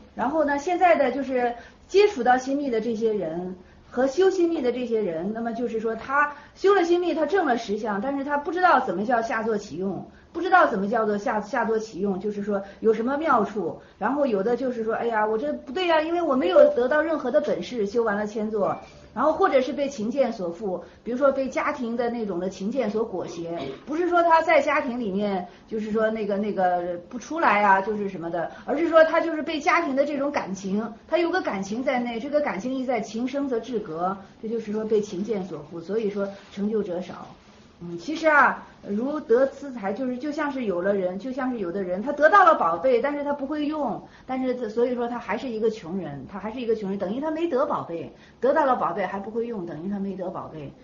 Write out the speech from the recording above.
然后呢，现在的就是接触到心密的这些人和修心密的这些人，那么就是说他修了心密，他证了实相，但是他不知道怎么叫下座启用，不知道怎么叫做下座启用，就是说有什么妙处。然后有的就是说，哎呀，我这不对呀，因为我没有得到任何的本事，修完了千座。然后或者是被情见所缚，比如说被家庭的那种的情见所裹挟，不是说他在家庭里面就是说那个不出来啊，就是什么的，而是说他就是被家庭的这种感情，他有个感情在内，这个感情一在，情生则志革，这就是说被情见所缚，所以说成就者少。其实啊，如得资财，就像是有的人，他得到了宝贝，但是他不会用，但是所以说他还是一个穷人，等于他没得宝贝，得到了宝贝还不会用，等于他没得宝贝。